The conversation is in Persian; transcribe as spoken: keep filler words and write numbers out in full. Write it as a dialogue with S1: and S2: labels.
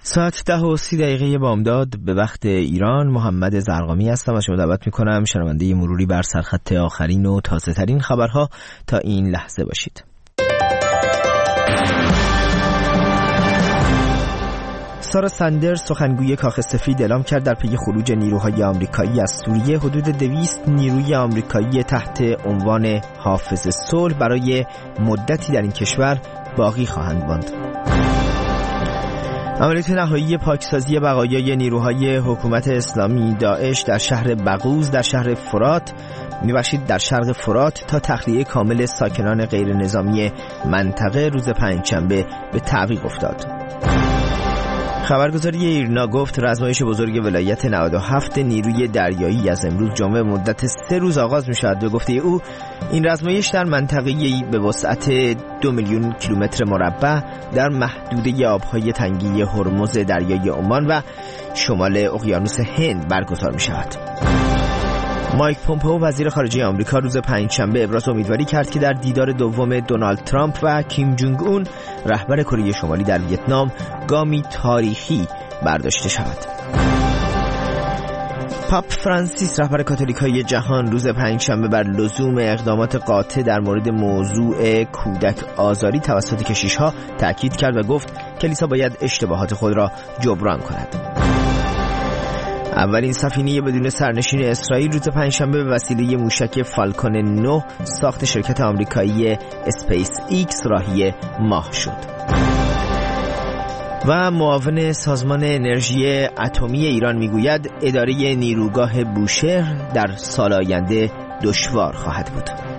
S1: ساعت ده و سی دقیقه بامداد به وقت ایران. محمد زرقامی هستم و شما دعوت میکنم شنونده مروری بر سرخط آخرین و تازه ترین خبرها تا این لحظه باشید. سارا سندرز سخنگوی کاخ سفید اعلام کرد در پی خروج نیروهای آمریکایی از سوریه حدود دویست نیروی آمریکایی تحت عنوان حافظ صلح برای مدتی در این کشور باقی خواهند ماند. عملیات نهایی پاکسازی بقایای نیروهای حکومت اسلامی داعش در شهر بغوز در شهر فرات میبخشید در شرق فرات تا تخلیه کامل ساکنان غیر نظامی منطقه روز پنجشنبه به تعویق افتاد. خبرگزاری ایرنا گفت رزمایش بزرگ ولایت نود و هفت نیروی دریایی از امروز جمعه مدت سه روز آغاز می شود. به گفته او این رزمایش در منطقه‌ای به وسعت دو میلیون کیلومتر مربع در محدوده آبهای تنگی هرمز دریای عمان و شمال اقیانوس هند برگزار می شود. مایک پومپئو وزیر خارجه آمریکا روز پنجشنبه ابراز امیدواری کرد که در دیدار دوم دونالد ترامپ و کیم جونگ اون رهبر کره شمالی در ویتنام گامی تاریخی برداشته شود. پاپ فرانسیس رهبر کاتولیکای جهان روز پنجشنبه بر لزوم اقدامات قاطع در مورد موضوع کودک آزاری توسط کشیش‌ها تأکید کرد و گفت کلیسا باید اشتباهات خود را جبران کند. اولین سفینه بدون سرنشین اسرائیل روز پنجشنبه به وسیله موشک فالکون نه ساخت شرکت آمریکایی اسپیس ایکس راهی ماه شد. و معاون سازمان انرژی اتمی ایران میگوید اداره نیروگاه بوشهر در سال آینده دشوار خواهد بود.